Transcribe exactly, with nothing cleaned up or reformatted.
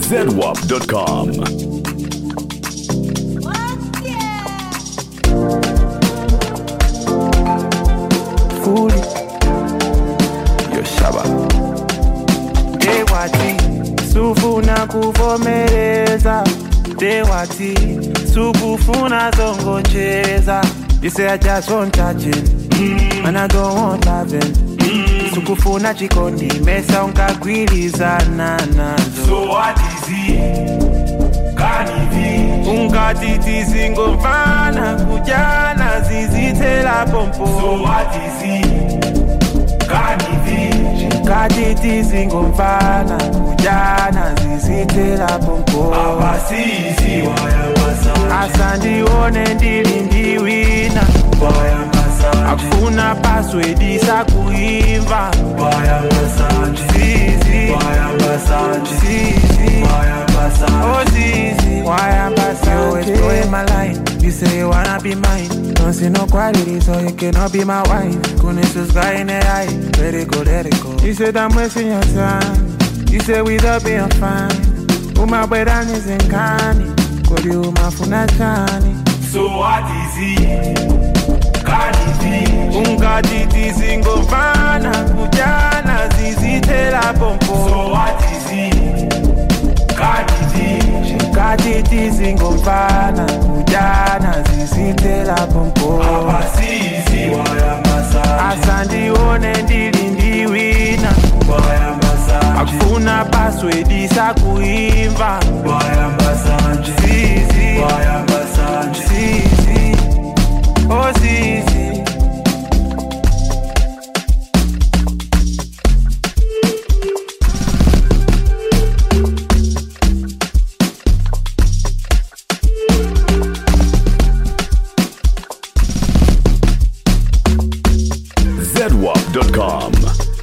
zedwap dot com. Fully Yoshaba Dewati Sufuna kuvomereza Dewati Sukufuna zongonjeza. You say I just want touching mm. And I don't want loving mm. Sukufuna chikondi mesa unkagwilizana nazo. So what is it? Kanivi Unkatiti singomfana kujana zizitela pompo. So what is it? Kanivi Unkatiti singomfana kujana zizitela pompo. Abasisi waya masa Asandi one ndili ndiwina waya masa Akuna password sakuimva waya masa Zizi waya masa Zizi waya masa Oh Zizi Why ambassador? You always blowing my line. You say you wanna be mine. Don't see no quality, so you cannot be my wife. Kunis guy in the eye. Let it go, let it go. You said I'm wasting your time. You say we don't be fine. Uma bwedan is in Kani. Kodi uma funachani. So what is it? Kanivi Unkatiti singomfana kujana zizitela pompo. So what is it? Kanivi Unkatiti singomfana kujana zizitela pompo. Abasisi waya masa Asandi one ndili ndiwina waya masa Akuna password sakuimva waya masa Zizi waya masa Zizi Oh Zizi zedwap dot com.